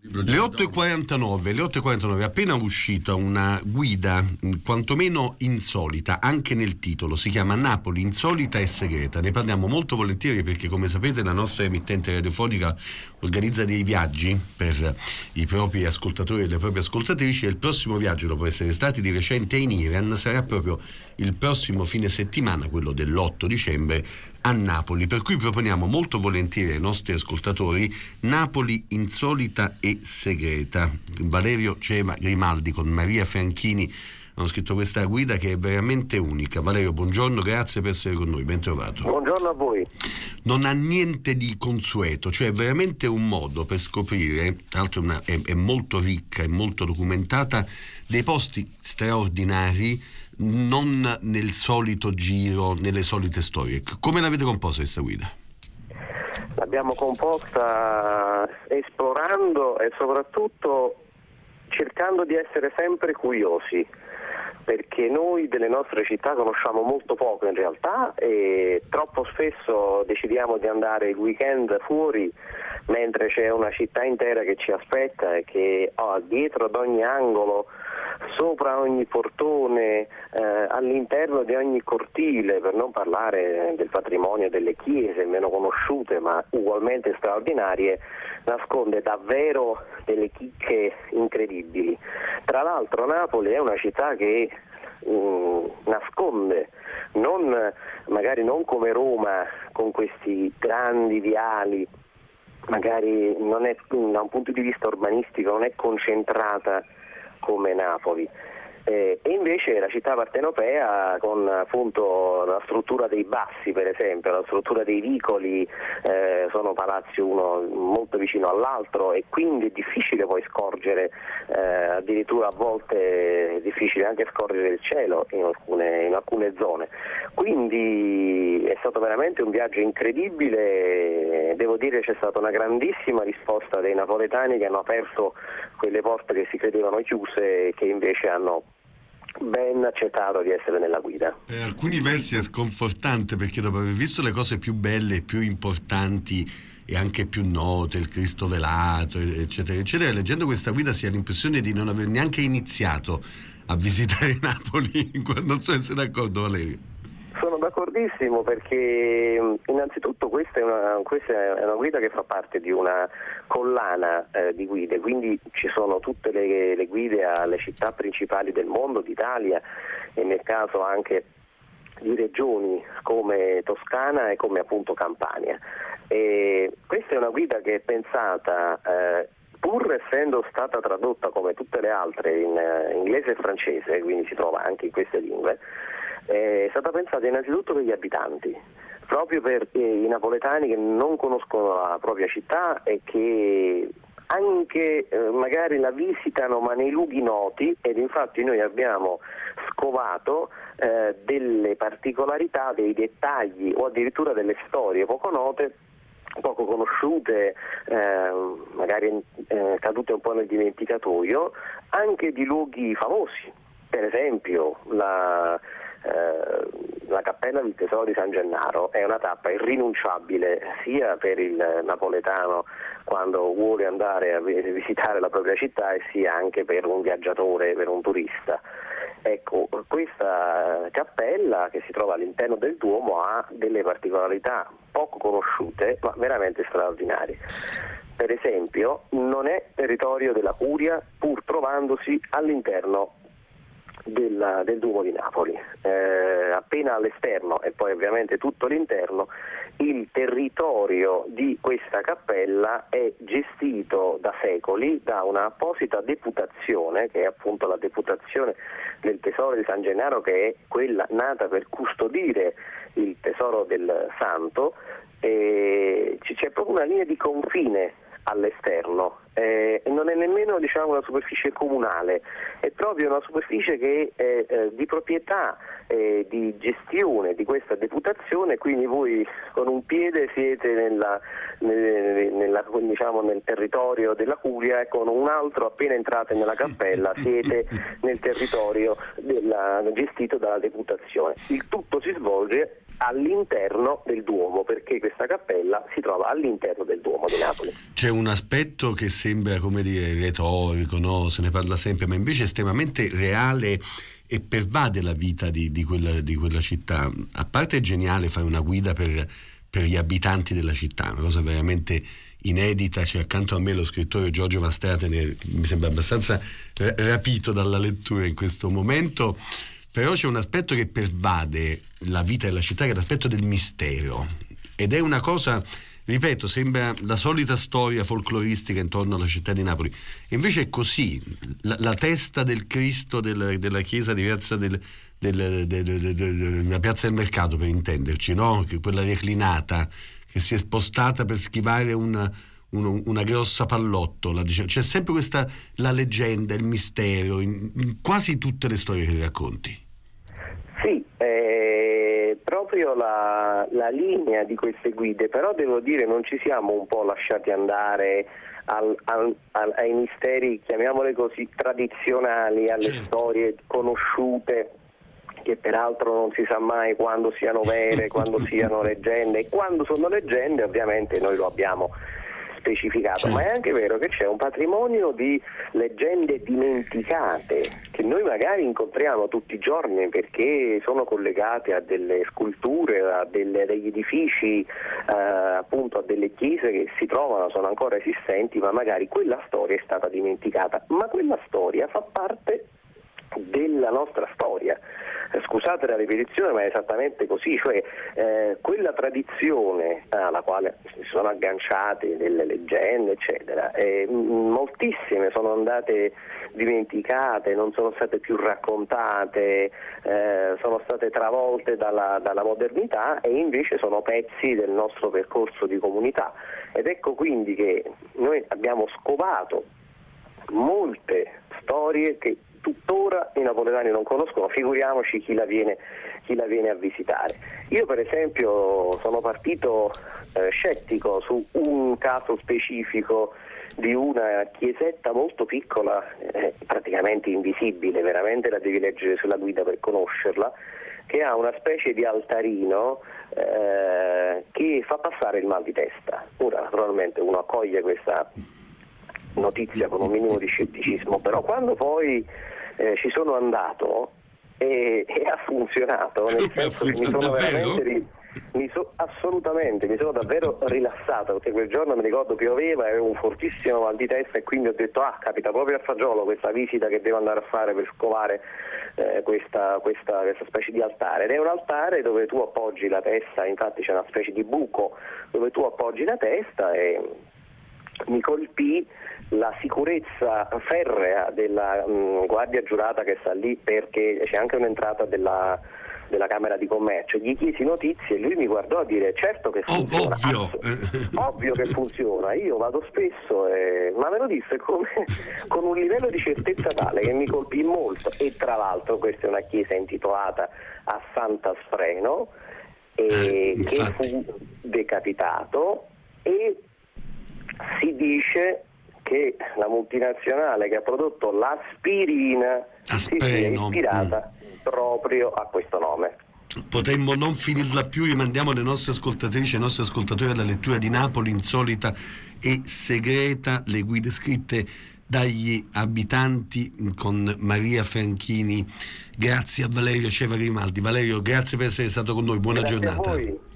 Le 8.49, appena uscita una guida quantomeno insolita, anche nel titolo, si chiama Napoli insolita e segreta. Ne parliamo molto volentieri perché, come sapete, la nostra emittente radiofonica organizza dei viaggi per i propri ascoltatori e le proprie ascoltatrici, e il prossimo viaggio, dopo essere stati di recente in Iran, sarà proprio il prossimo fine settimana, quello dell'8 dicembre, a Napoli, per cui proponiamo molto volentieri ai nostri ascoltatori Napoli insolita e segreta. Valerio Cema Grimaldi con Maria Franchini hanno scritto questa guida che è veramente unica. Valerio, buongiorno, grazie per essere con noi, ben trovato. Buongiorno a voi. Non ha niente di consueto, cioè è veramente un modo per scoprire, tra l'altro è molto ricca, è molto documentata, dei posti straordinari, non nel solito giro, nelle solite storie. Come l'avete composta questa guida? L'abbiamo composta esplorando e soprattutto cercando di essere sempre curiosi, perché noi delle nostre città conosciamo molto poco in realtà e troppo spesso decidiamo di andare il weekend fuori mentre c'è una città intera che ci aspetta e che dietro ad ogni angolo, sopra ogni portone, all'interno di ogni cortile, per non parlare del patrimonio delle chiese meno conosciute ma ugualmente straordinarie, nasconde davvero delle chicche incredibili. Tra l'altro Napoli è una città che nasconde, magari non come Roma con questi grandi viali, magari non è, da un punto di vista urbanistico non è concentrata come Napoli, e invece la città partenopea, con appunto la struttura dei bassi, per esempio, la struttura dei vicoli, sono palazzi uno molto vicino all'altro e quindi è difficile poi scorgere, addirittura a volte è difficile anche scorgere il cielo in alcune zone. Quindi è stato veramente un viaggio incredibile, devo dire c'è stata una grandissima risposta dei napoletani che hanno aperto quelle porte che si credevano chiuse e che invece hanno ben accettato di essere nella guida. Per alcuni versi è sconfortante, perché dopo aver visto le cose più belle, più importanti e anche più note, il Cristo velato, eccetera, eccetera, leggendo questa guida si ha l'impressione di non aver neanche iniziato a visitare Napoli. Non so se sei d'accordo, Valerio. Sono d'accordissimo, perché innanzitutto questa è una guida che fa parte di una collana di guide, quindi ci sono tutte le guide alle città principali del mondo, d'Italia, e nel caso anche di regioni come Toscana e come appunto Campania. E questa è una guida che è pensata, pur essendo stata tradotta come tutte le altre in inglese e francese, quindi si trova anche in queste lingue, è stata pensata innanzitutto per gli abitanti, proprio per i napoletani che non conoscono la propria città e che anche magari la visitano ma nei luoghi noti, ed infatti noi abbiamo scovato delle particolarità, dei dettagli o addirittura delle storie poco note, poco conosciute, magari cadute un po' nel dimenticatoio, anche di luoghi famosi. Per esempio la Cappella del Tesoro di San Gennaro è una tappa irrinunciabile sia per il napoletano quando vuole andare a visitare la propria città, e sia anche per un viaggiatore, per un turista. Ecco, questa cappella che si trova all'interno del Duomo ha delle particolarità poco conosciute ma veramente straordinarie. Per esempio, non è territorio della Curia, pur trovandosi all'interno del Duomo di Napoli. Appena all'esterno, e poi ovviamente tutto l'interno, il territorio di questa cappella è gestito da secoli da una apposita deputazione, che è appunto la deputazione del Tesoro di San Gennaro, che è quella nata per custodire il tesoro del santo. C'è proprio una linea di confine all'esterno, non è nemmeno una superficie comunale, è proprio una superficie che è di proprietà, di gestione di questa deputazione, quindi voi con un piede siete nel territorio della Curia e con un altro, appena entrate nella cappella, siete nel territorio gestito dalla deputazione. Il tutto si svolge all'interno del Duomo, perché questa cappella si trova all'interno del Duomo di Napoli. C'è un aspetto che sembra, come dire, retorico, no? Se ne parla sempre, ma invece è estremamente reale e pervade la vita di quella città. A parte è geniale fare una guida per gli abitanti della città, una cosa veramente inedita. C'è accanto a me lo scrittore Giorgio Mastratene, mi sembra abbastanza rapito dalla lettura in questo momento, però c'è un aspetto che pervade la vita della città, che è l'aspetto del mistero, ed è una cosa, ripeto, sembra la solita storia folcloristica intorno alla città di Napoli, e invece è così. La testa del Cristo della chiesa diversa della piazza del mercato, per intenderci, no? Quella reclinata che si è spostata per schivare una grossa pallottola, diciamo. C'è sempre questa, la leggenda, il mistero in quasi tutte le storie che racconti. Sì, proprio la linea di queste guide, però devo dire non ci siamo un po' lasciati andare ai misteri, chiamiamole così, tradizionali, alle storie conosciute, che peraltro non si sa mai quando siano vere, quando siano leggende, e quando sono leggende ovviamente noi lo abbiamo specificato, ma è anche vero che c'è un patrimonio di leggende dimenticate che noi magari incontriamo tutti i giorni perché sono collegate a delle sculture, a degli edifici, appunto a delle chiese che si trovano, sono ancora esistenti, ma magari quella storia è stata dimenticata, ma quella storia fa parte della nostra storia. Scusate la ripetizione, ma è esattamente così, cioè quella tradizione alla quale si sono agganciate delle leggende, eccetera, moltissime sono andate dimenticate, non sono state più raccontate, sono state travolte dalla modernità, e invece sono pezzi del nostro percorso di comunità. Ed ecco quindi che noi abbiamo scovato molte storie che tuttora i napoletani non conoscono, figuriamoci chi la viene a visitare. Io per esempio sono partito scettico su un caso specifico di una chiesetta molto piccola, praticamente invisibile, veramente la devi leggere sulla guida per conoscerla, che ha una specie di altarino che fa passare il mal di testa. Ora naturalmente uno accoglie questa notizia con un minimo di scetticismo, però quando poi ci sono andato e ha funzionato, nel senso che mi sono veramente assolutamente, mi sono davvero rilassato, perché quel giorno mi ricordo pioveva e avevo un fortissimo mal di testa, e quindi ho detto capita proprio a fagiolo questa visita che devo andare a fare per scovare questa specie di altare. Ed è un altare dove tu appoggi la testa, infatti c'è una specie di buco dove tu appoggi la testa, e mi colpì la sicurezza ferrea della guardia giurata che sta lì, perché c'è anche un'entrata della Camera di Commercio. Gli chiesi notizie e lui mi guardò a dire: certo che funziona, ovvio che funziona, io vado spesso, ma me lo disse con un livello di certezza tale che mi colpì molto. E tra l'altro questa è una chiesa intitolata a Sant'Aspreno, che fu decapitato, e si dice che la multinazionale che ha prodotto l'aspirina si sia ispirata proprio a questo nome. Potremmo non finirla più, rimandiamo le nostre ascoltatrici e i nostri ascoltatori alla lettura di Napoli insolita e segreta, le guide scritte dagli abitanti, con Maria Franchini. Grazie a Valerio Ceva Grimaldi. Valerio, grazie per essere stato con noi, buona giornata. A voi.